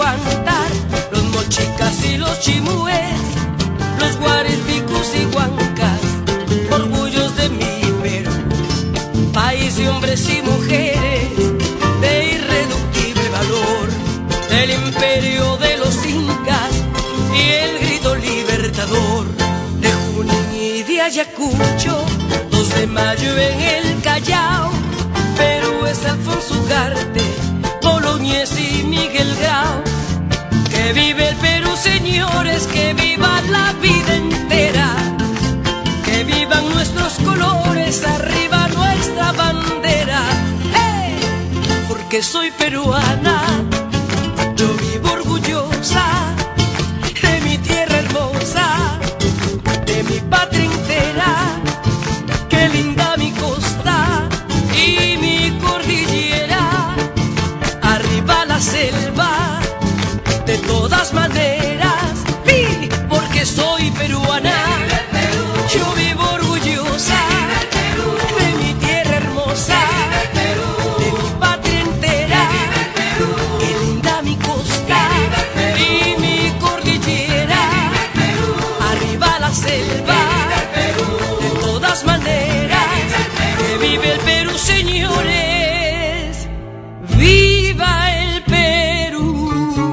cantar, los mochicas y los chimúes, los guaripicos y huancas, orgullos de mi Perú, país de hombres y mujeres de irreductible valor, el imperio de los incas y el grito libertador, de Junín y de Ayacucho, 2 de mayo en el Callao, Perú es Alfonso Ugarte, Boloñez y Miguel Grau. Que vive el Perú, señores, que viva la vida entera, que vivan nuestros colores, arriba nuestra bandera. ¡Hey! Porque soy peruana, yo vivo orgullosa de mi tierra hermosa, de mi patria entera. Qué linda mi costa y mi cordillera, arriba la selva, de todas maneras, ¡sí! Porque soy peruana, yo vivo orgullosa de mi tierra hermosa, de mi patria entera. Qué linda mi costa y mi cordillera, arriba la selva, de todas maneras. Que vive el Perú, señores, viva el Perú.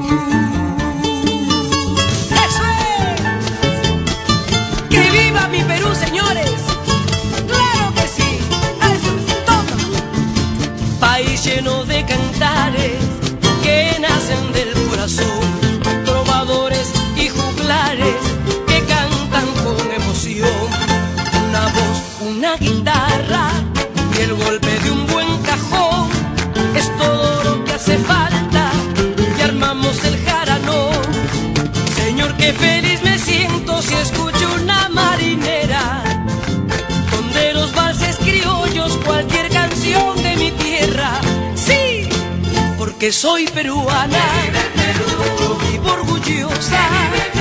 ¡Eso es! ¡Que viva mi Perú, señores! ¡Claro que sí! ¡Eso es! ¡Toma! País lleno de cantares que nacen del corazón, trovadores y juglares que cantan con emoción, una voz, una guitarra y el golpe de un buen cajón es todo lo que hace falta y armamos el jaranón. Señor, qué feliz me siento si escucho una marinera, donde los valses criollos, cualquier canción de mi tierra. Sí, porque soy peruana, yo vivo orgullosa